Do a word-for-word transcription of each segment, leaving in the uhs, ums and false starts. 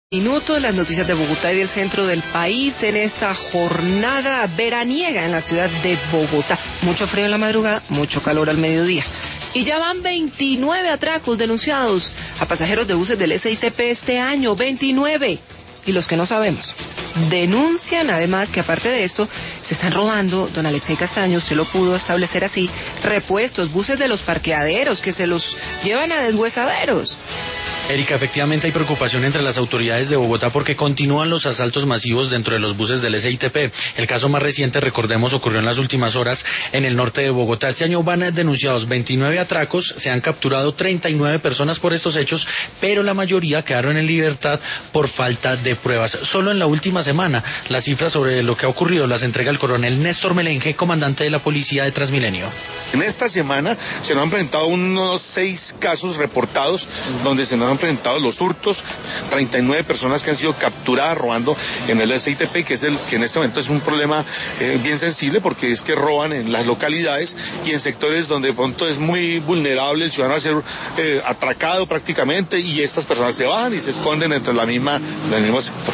Minutos, las noticias de Bogotá y del centro del país en esta jornada veraniega en la ciudad de Bogotá. Mucho frío en la madrugada, mucho calor al mediodía. Y ya van veintinueve atracos denunciados a pasajeros de buses del S I T P este año, veintinueve. Y los que no sabemos. Denuncian además que aparte de esto, se están robando, don Alexei Castaño, usted lo pudo establecer así, repuestos, buses de los parqueaderos, que se los llevan a deshuesaderos. Erika, efectivamente hay preocupación entre las autoridades de Bogotá porque continúan los asaltos masivos dentro de los buses del S I T P. El caso más reciente, recordemos, ocurrió en las últimas horas en el norte de Bogotá. Este año van denunciados veintinueve atracos, se han capturado treinta y nueve personas por estos hechos, pero la mayoría quedaron en libertad por falta de pruebas. Solo en la última semana, las cifras sobre lo que ha ocurrido las entrega el coronel Néstor Melenge, comandante de la policía de Transmilenio. En esta semana se nos han presentado unos seis casos reportados donde se nos han presentado los hurtos, treinta y nueve personas que han sido capturadas robando en el S I T P, que es el que en este momento es un problema eh, bien sensible porque es que roban en las localidades y en sectores donde de pronto es muy vulnerable el ciudadano a ser eh, atracado prácticamente, y estas personas se bajan y se esconden entre la misma, del mismo sector.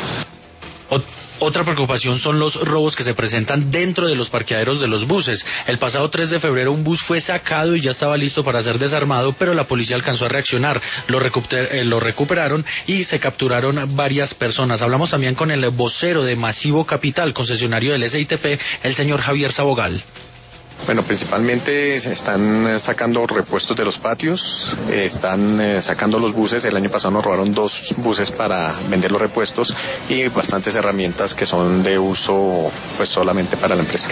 Otra preocupación son los robos que se presentan dentro de los parqueaderos de los buses. El pasado tres de febrero un bus fue sacado y ya estaba listo para ser desarmado, pero la policía alcanzó a reaccionar. Lo, recuper- eh, lo recuperaron y se capturaron varias personas. Hablamos también con el vocero de Masivo Capital, concesionario del S I T P, el señor Javier Sabogal. Bueno, principalmente se están sacando repuestos de los patios, están eh, sacando los buses. El año pasado nos robaron dos buses para vender los repuestos y bastantes herramientas que son de uso pues solamente para la empresa.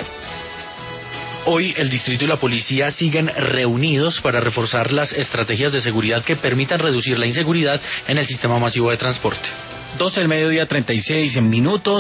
Hoy el distrito y la policía siguen reunidos para reforzar las estrategias de seguridad que permitan reducir la inseguridad en el sistema masivo de transporte. doce del mediodía, treinta y seis minutos.